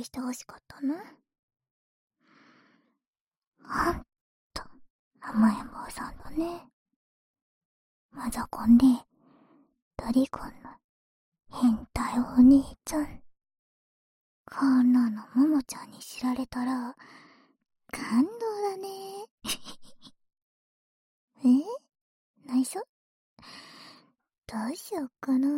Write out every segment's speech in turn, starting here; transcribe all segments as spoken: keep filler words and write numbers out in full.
きしてほしかったの？ほんと甘えん坊さんだね。マザコンでドリコンの変態お兄ちゃん。こんなのももちゃんに知られたら感動だね。え？内緒？どうしよっかな。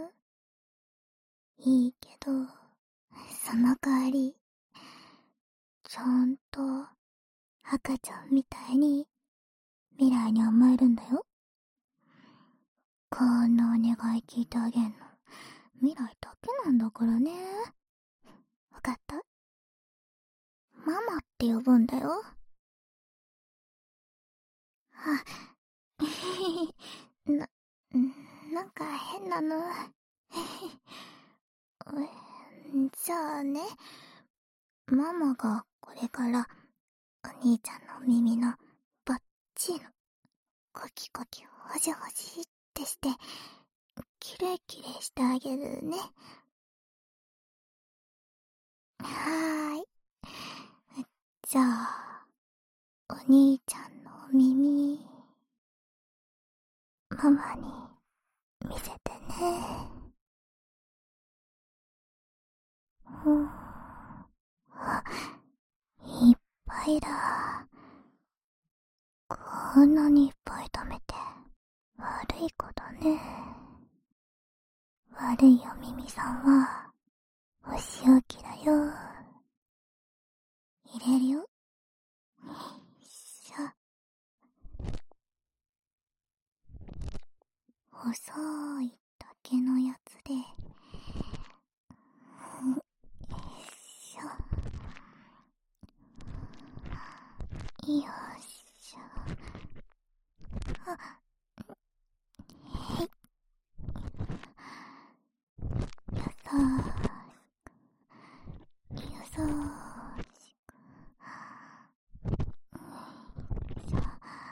いいけど、その代わりちゃんと赤ちゃんみたいに未来に甘えるんだよ。こんなお願い聞いてあげんの未来だけなんだからね。わかった？ママって呼ぶんだよ。あ、な、なんか変なの。じゃあね、ママがこれからお兄ちゃんの耳のバッチリのコキコキホジホジってしてキレイキレイしてあげるね。はーい。じゃあお兄ちゃんの耳ママに見せてね。うん、あ、いっぱいだ。こんなにいっぱい食べて悪い子だね。悪いお耳さんはお仕置きだよ。入れるよ。よいしょ。細い竹のやつで、よいしょ。よいしょ。あ、へい。よそーしく、よそーしく。よいしょ。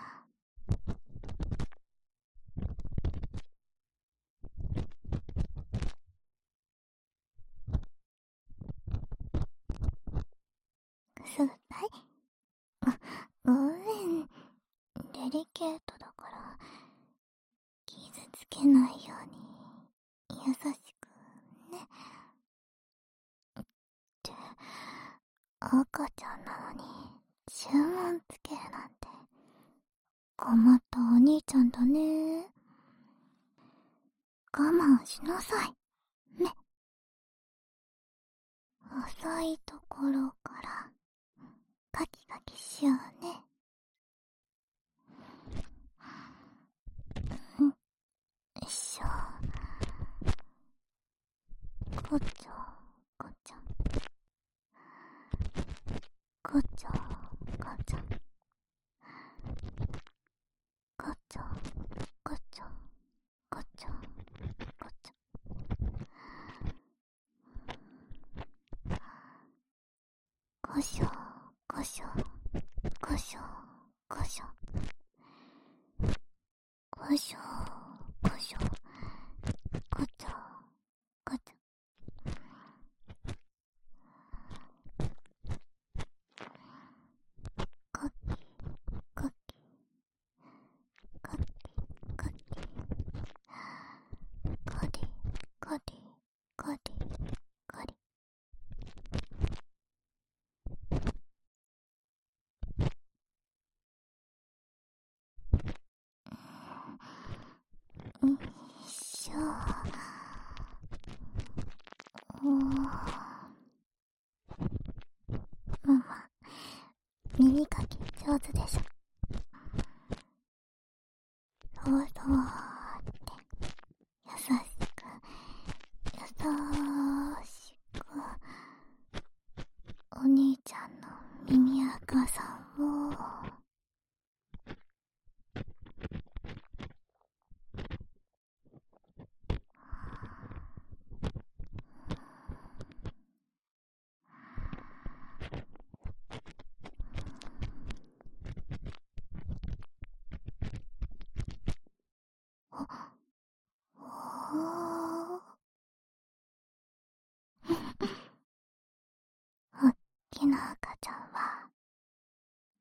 くすぐったい？ごめん。デリケートだから傷つけないように優しくね。って赤ちゃんなのに注文つけるなんて困ったお兄ちゃんだね。我慢しなさいね。遅いところからカキカキしようね。うん、よいしょ。こちょこちょこちょこちょこちょこちょこちょこちょ。こしょこしょこしょこしょこしょこしょこちょこちょ。かきかきかきかきかりかりかりかり。よいしょ。おー、ママ耳かき上手でしょ。そうそうって優しく優しくお兄ちゃんの耳赤さんをおー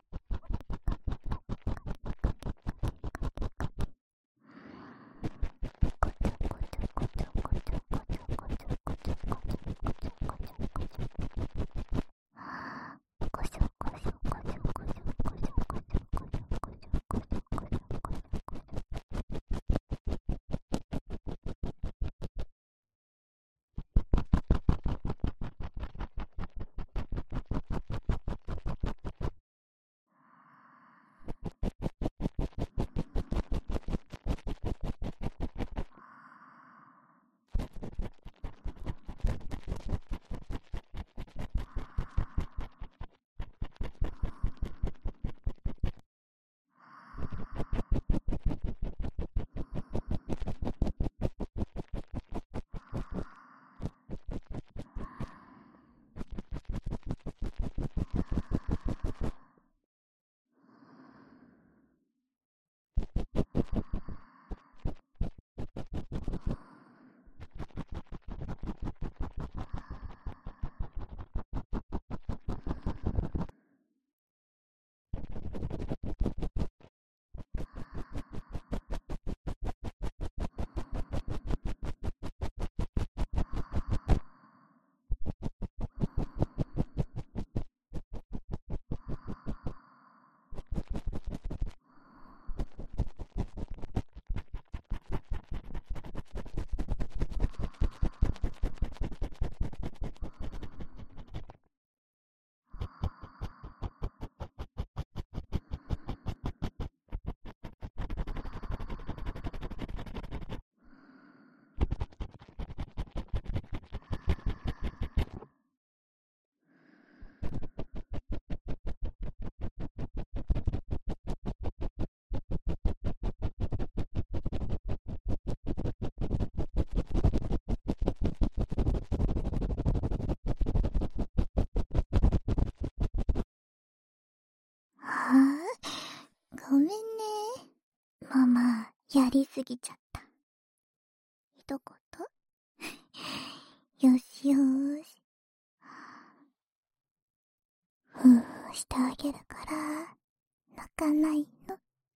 こしょやりすぎちゃった。一言よしよーし。ふーしてあげるから泣かないの。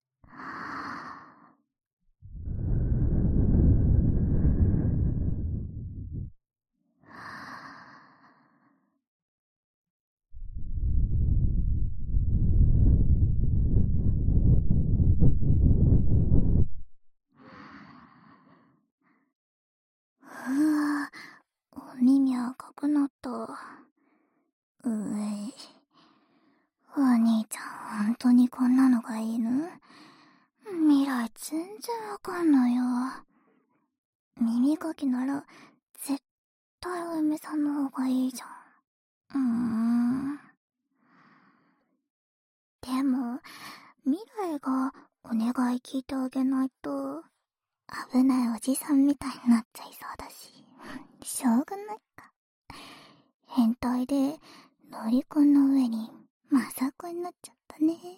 ふぅ、お耳赤くなった。うえい。お兄ちゃん、ほんとにこんなのがいいの？未来全然わかんないよ。耳かきなら、絶対お嫁さんの方がいいじゃん。うーん。でも、未来がお願い聞いてあげないと、危ないおじさんみたいになっちゃいそうだし、しょうがないか。変態で、のりこの上に、まさこになっちゃったね。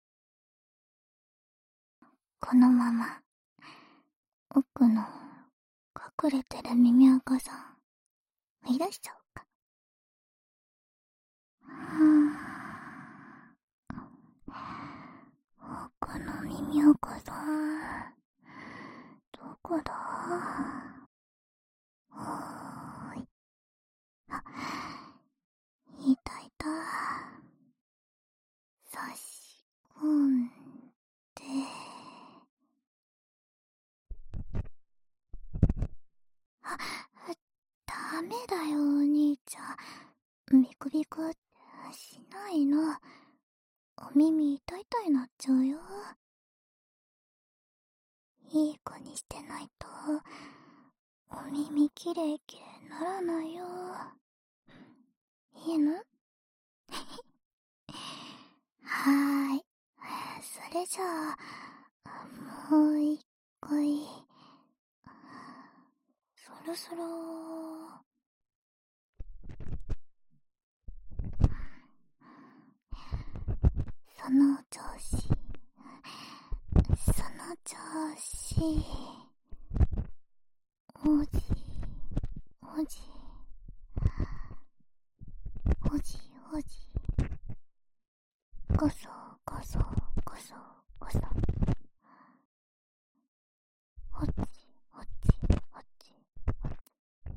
このまま、奥の、隠れてる耳垢さん、追い出しちゃおうか。うーん。奥の耳垢さん、どこだ？おーい。あ、いたいた。差し込んで。あ、ダメだよお兄ちゃん。ビクビクしないの。お耳痛いたいなっちゃうよ。いい子にしてないと、お耳きれいきれいならないよ。いいの？はーい。それじゃあ、もう一回。そろそろ。その調子。その調子。おじ、おじ、おじ、おじ。こそ、こそ、こそ、こそ。おっち、おっち、おっち、おっち。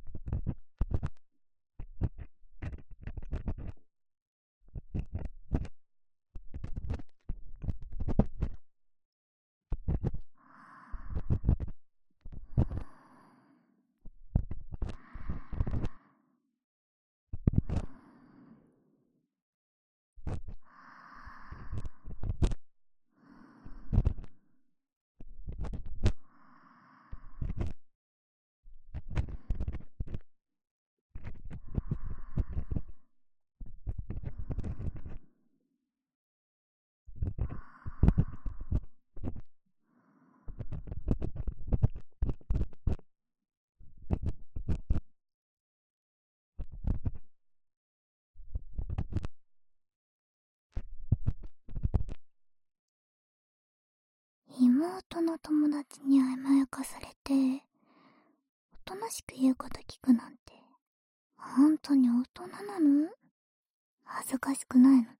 妹の友達に甘やかされて、おとなしく言うこと聞くなんて、ほんとに大人なの？恥ずかしくないの？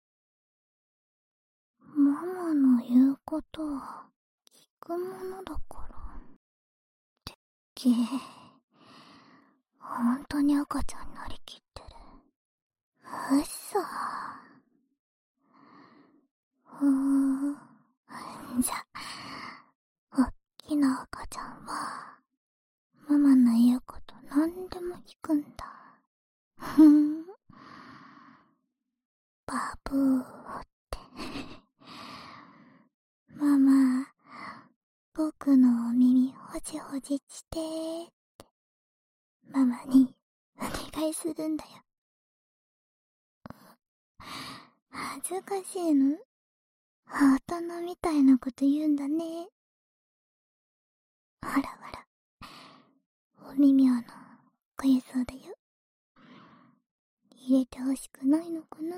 ママの言うことは聞くものだから。てっけー。ほんとに赤ちゃんになりきってる。うっそー。ふー。じゃ、おっきな赤ちゃんは、ママの言うことなんでも聞くんだ。ふーん。バブーって。ママ、僕のお耳ほじほじしてーって、ママにお願いするんだよ。恥ずかしいの？大人みたいなこと言うんだね。ほらほら、お耳穴、かゆそうだよ。入れてほしくないのかな？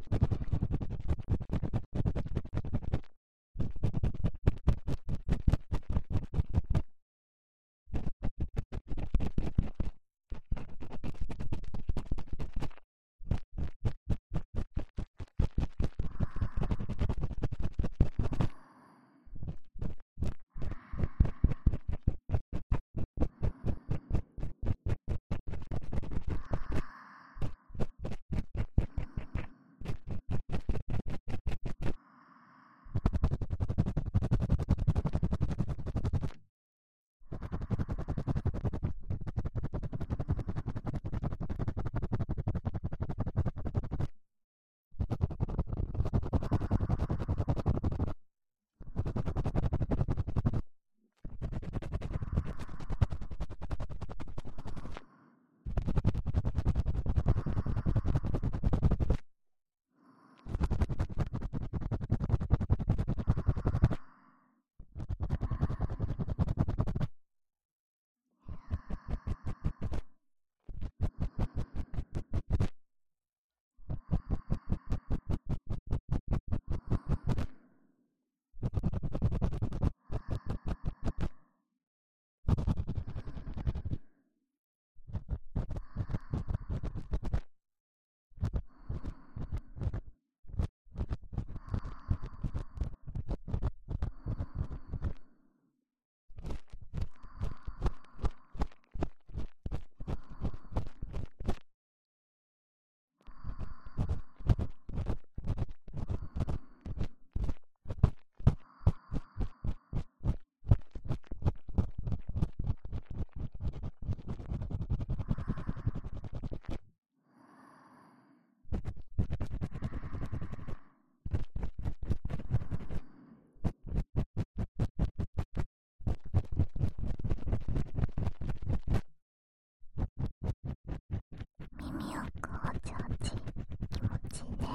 耳よくおちおち、気持ちいいね。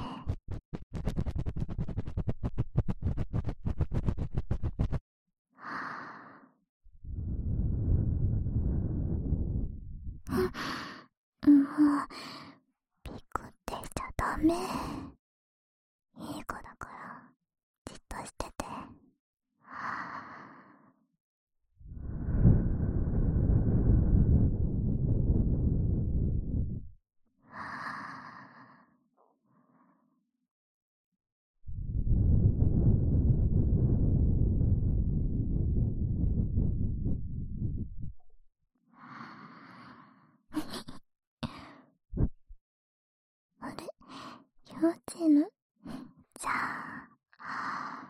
うん、もうピクってしちゃダメ。いい子だからじっとしてて。あれ、幼稚園じゃあ、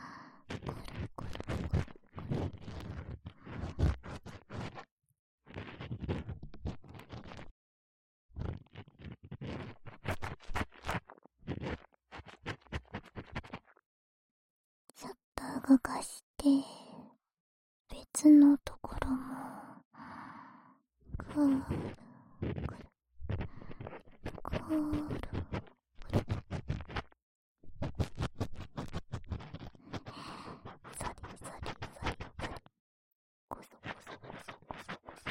くるくるくるシャッター動かして別のところもくるくるくるくるサリサリサリサリコソコソコソコソコソ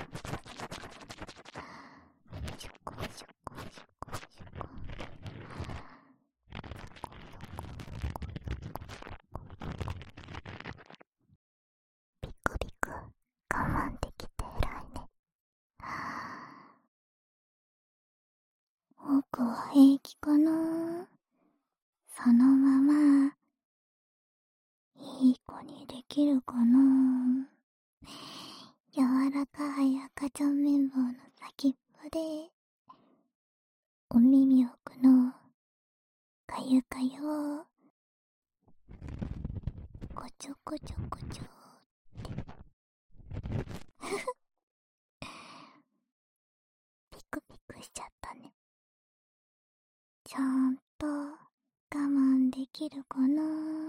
シュコシュコシュコシュコ。ビクビク我慢できて偉いね。僕は平気かな。そのままいい子にできるかな。柔らかい赤ちゃん綿棒の先っぽでお耳奥のかゆかゆをこちょこちょこちょってピクピクしちゃったね。ちゃんと我慢できるかな。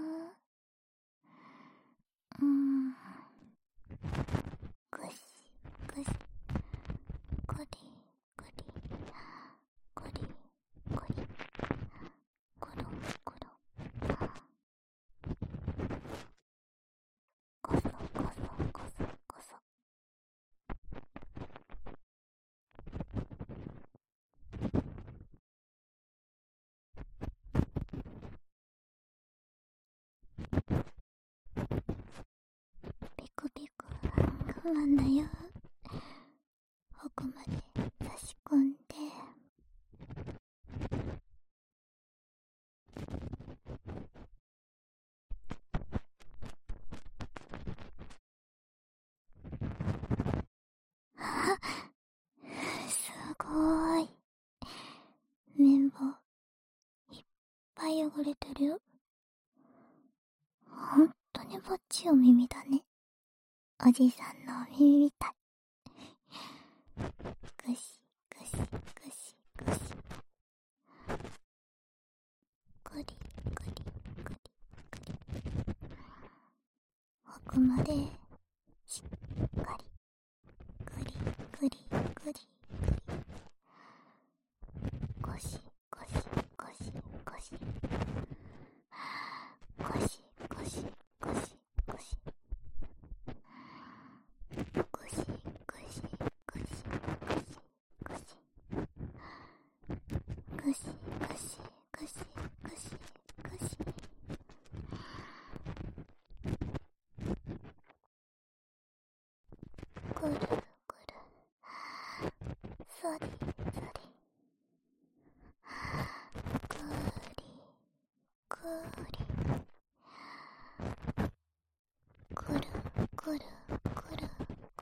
うーん。ぐしぐしぐりぐりぐりぐりぐるぐるこそこそこそこそ。ピクピク我慢だよ。奥まで差し込んであ、すごーい。綿棒いっぱい汚れてるよ。ほんとにぼっちお耳だね。おじさんのお耳みたい。ぐしぐしぐしぐしぐりぐりぐりぐり。奥までしっかりぐりぐりぐりごしごしごしごしごしごしごしごしごしごしごしごしごしぐしぐしぐしぐしぐしぐしぐるぐるそりそりぐりぐりぐるぐるぐるぐる。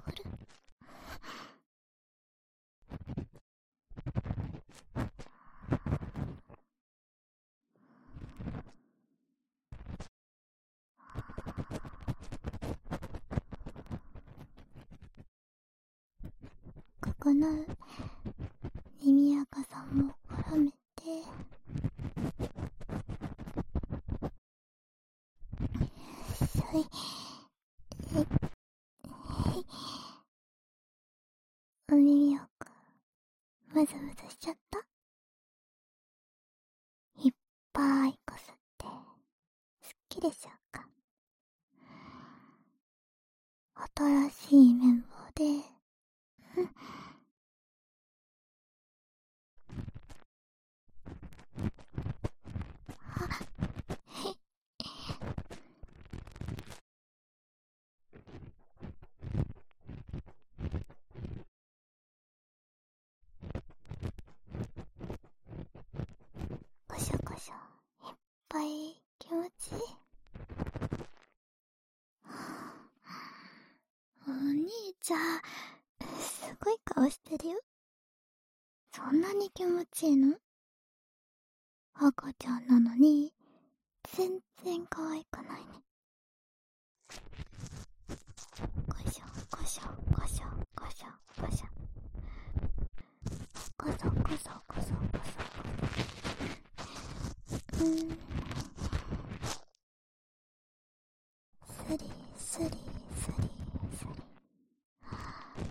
ここの耳垢さんも絡めてしょい。えいえい。お耳垢むずむずしちゃった。いっぱいこすってすっきりしようか。新しい綿棒でうんあへっこしょこしょ。いっぱい気持ちいい。お兄ちゃんすごい顔してるよ。そんなに気持ちいいの？赤ちゃんなのに全然可愛くないね。こしょこしょこしょこしょこしょこそこそこそこそ。うんスリスリスリスリ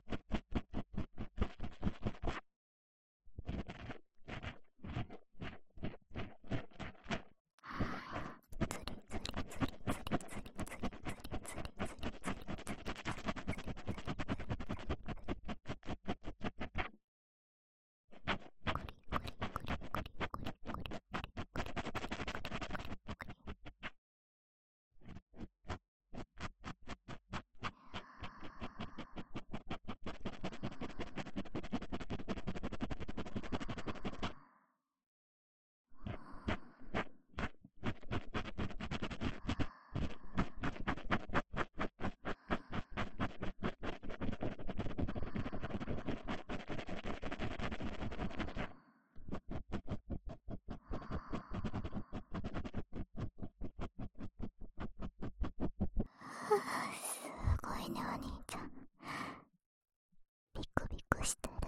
すごいね、お兄ちゃん。ビクビクしてる。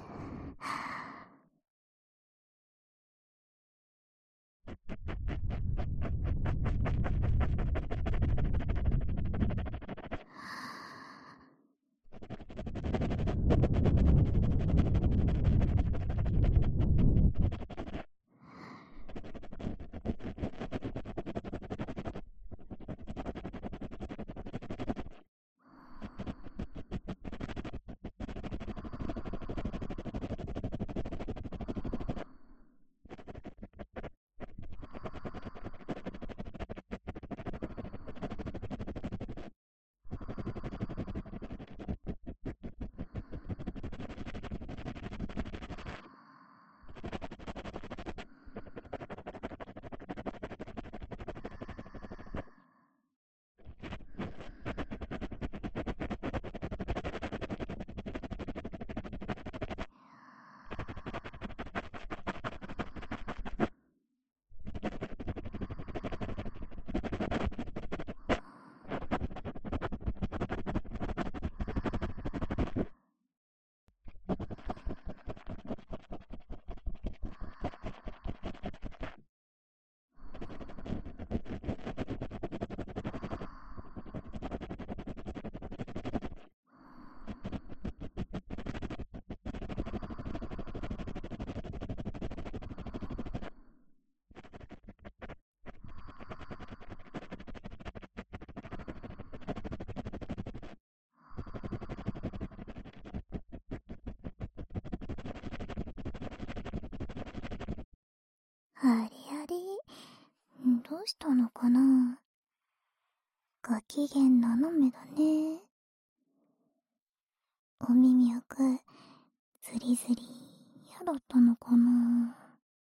ありあり、どうしたのかな。ご機嫌斜めだね。お耳役、ズリズリ嫌だったのかな。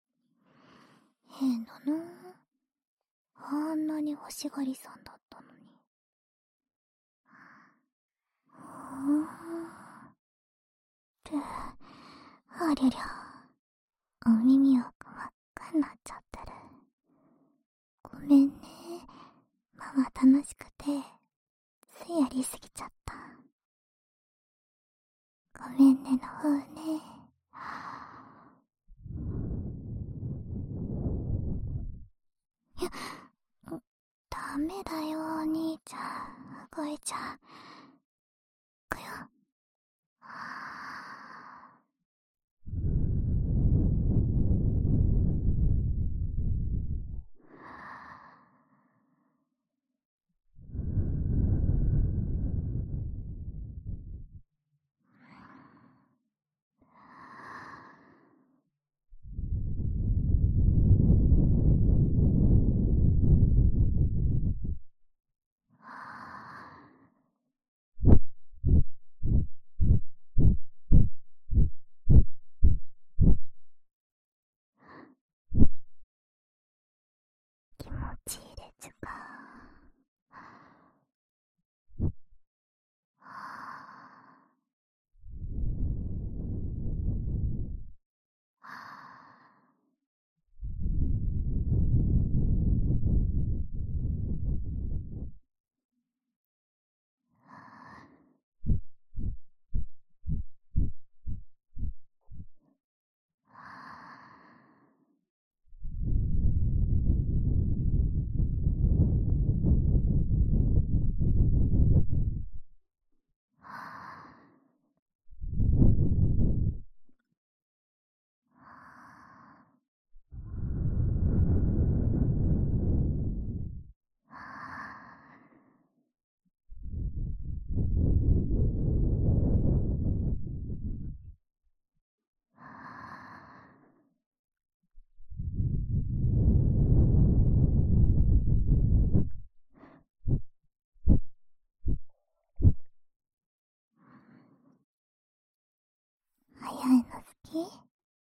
変だな。あんなに欲しがりさんだったのに。はぁ。 ありゃりゃ、お耳奥真っ赤になっちゃってる。ごめんね。ママ楽しくて、ついやりすぎちゃった。ごめんねの方ね。いや、ダメだよお兄ちゃん。動いちゃう。くよ。気持ち入れちゃ早いの好き？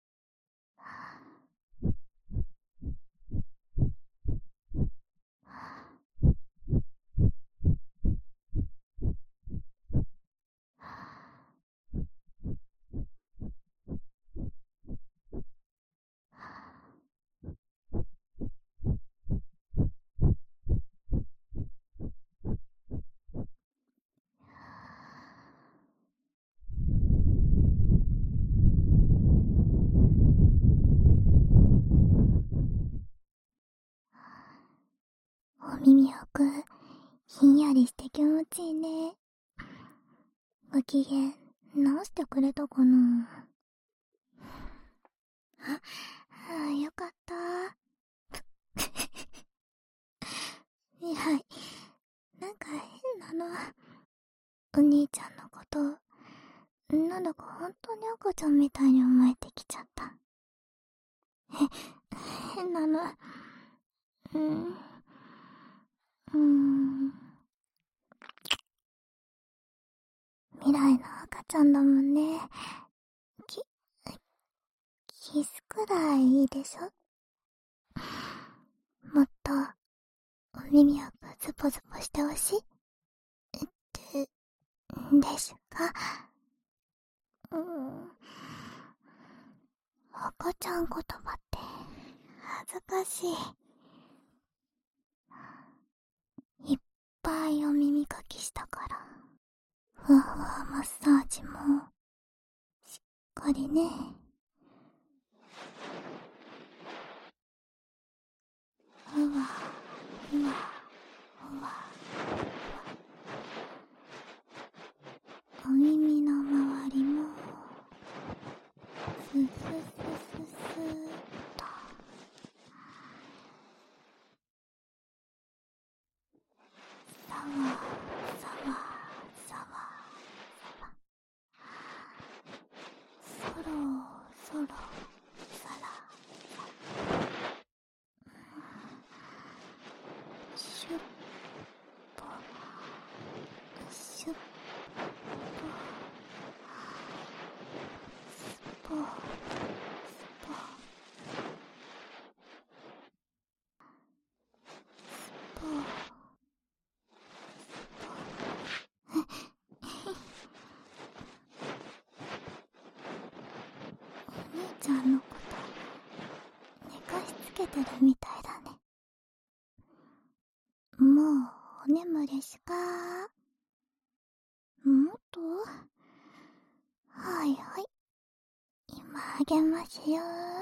お耳奥、ひんやりして気持ちいいね。ご機嫌、直してくれたかな？あ、ああ、よかった。いや、なんか変なの。お兄ちゃんのこと、なんだか本当に赤ちゃんみたいに思えてきちゃった。へ、変なの。うん。うーん。未来の赤ちゃんだもんね。き、キスくらいいいでしょ？もっと、お耳をズポズポしてほしい？で、でしゅか？うーん。赤ちゃん言葉って恥ずかしい。いっぱいお耳かきしたから。ふわふわマッサージもしっかりね。ふわふわふわ。お耳の周りもスススススーっと。さわさわさわさわ。そろしてるみたいだね。もうお眠りしか？もっと？はいはい。今あげますよ。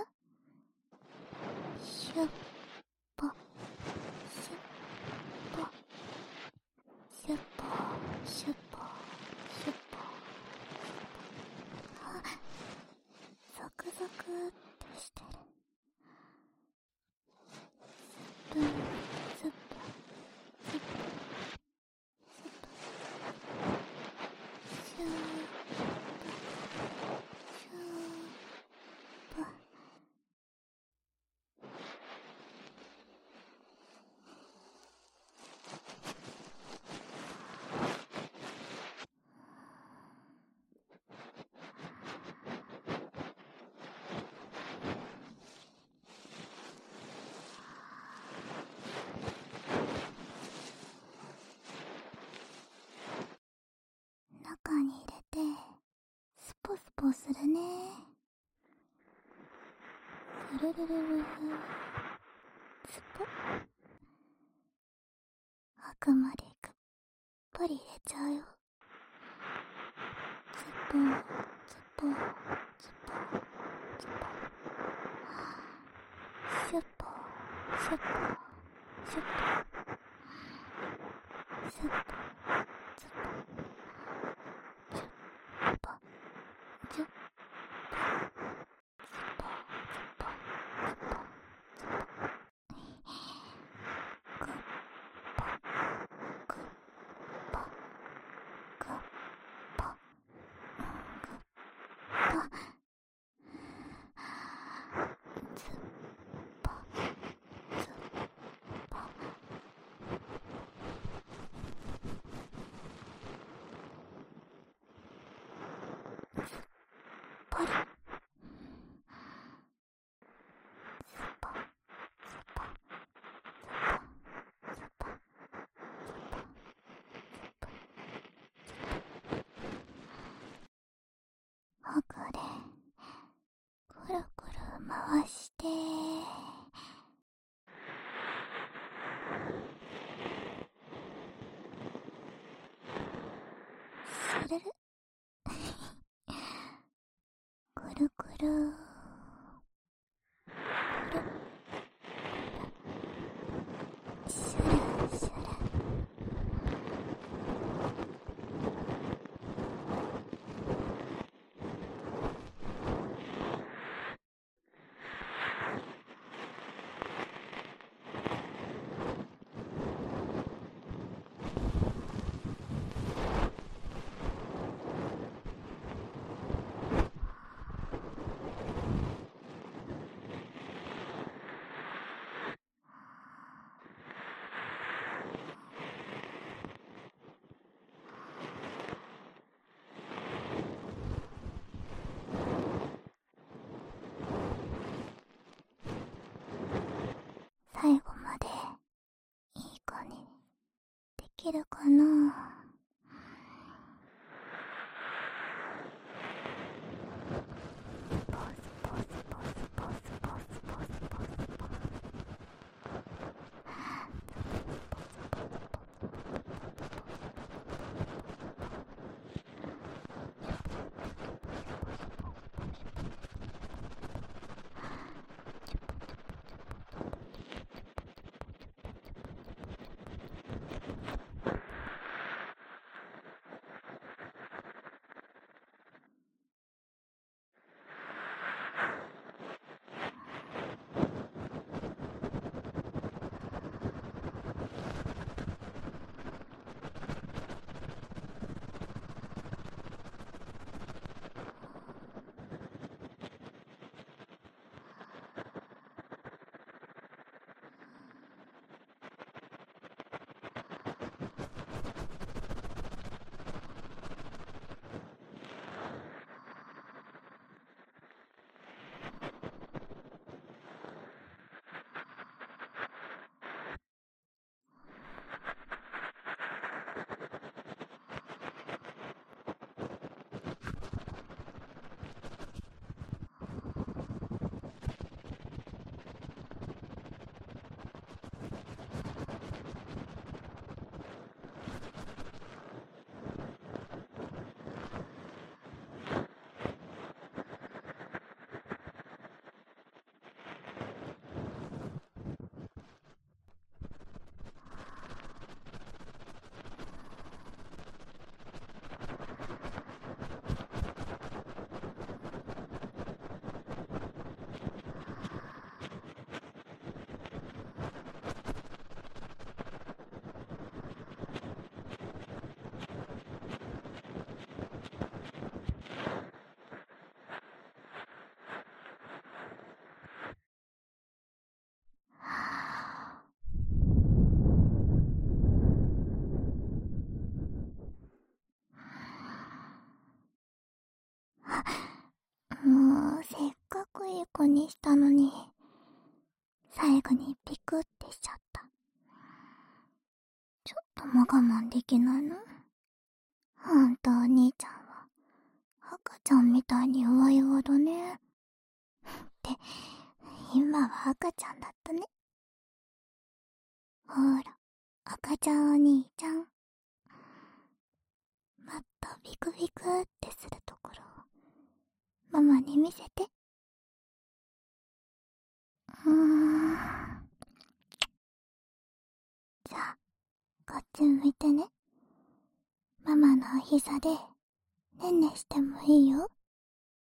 シュッポ、シュッポ、シュッポ、シュッポ、シュッポ。あ、ゾクゾクってしてる。スプーン、スプーン、スプーン、スプーン、シューッポ、シューッポ。中に入れてスポスポするね。スルルルルルスポ。奥までくっぽり入れちゃうよ。スポスポスポスポ。シュッポシュッポシュッポスポスポジュッポジュッポスポスポスポスポ。グッポグッポグッポグッポ。ズッポズッポ。ポリスポスポスポスポスポ。奥でくるくる回してするるくるくるくるシュルシュル。最後までいい子にできるかな。スポスポスポスポスポスポスポスポスポ。 にしたのに、最後にピクってしちゃった。ちょっとも我慢できないの？ほんとお兄ちゃんは、赤ちゃんみたいに弱々だね。って、今は赤ちゃんだったね。ほら、赤ちゃんお兄ちゃん。もっとビクビクってするところを、ママに見せて。うーん。じゃあ、こっち向いてね。ママのお膝で、ねんねしてもいいよ。